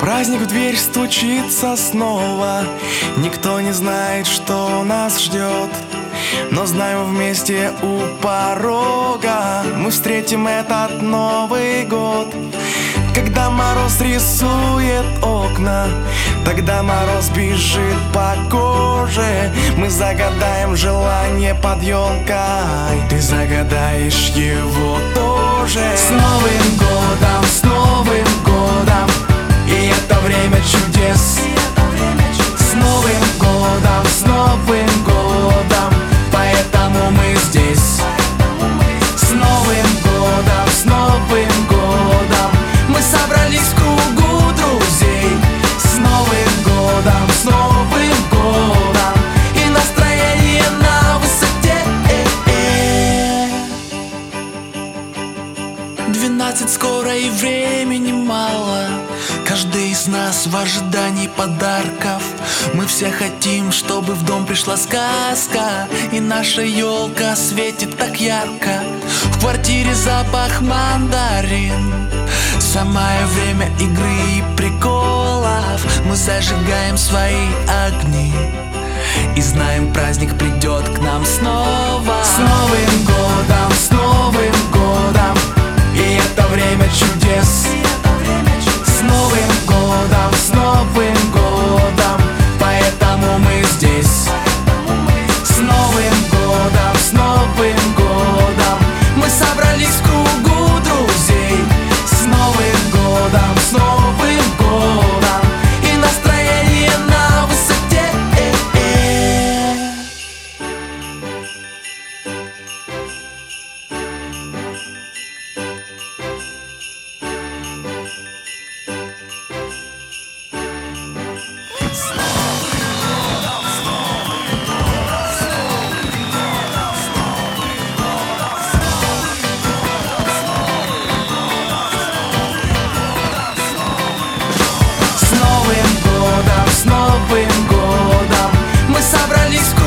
Праздник в дверь стучится снова. Никто не знает, что нас ждет, но знаем, вместе у порога мы встретим этот Новый год. Когда мороз рисует окна, тогда мороз бежит по коже. Мы загадаем желание под елкой, ты загадаешь его тоже. С Новым годом, с Новым годом, и это время чудес. С Новым годом, с Новым годом, поэтому мы здесь. С Новым годом, с Новым годом, мы собрались в кругу друзей. С Новым годом, с Новым годом, и настроение на высоте. 12 скоро и времени мало. Каждый из нас в ожидании подарков. Мы все хотим, чтобы в дом пришла сказка, и наша елка светит так ярко. В квартире запах мандарин. Самое время игры и приколов. Мы зажигаем свои огни и знаем, праздник придет к нам снова. С Новым годом, с Новым годом, и это время чудес. С Новым годом, с Новым годом, поэтому мы здесь. С Новым годом, с Новым годом, мы собрались в кругу друзей. С Новым годом, с Новым годом, и настроение на высоте. С Новым годом, мы собрались в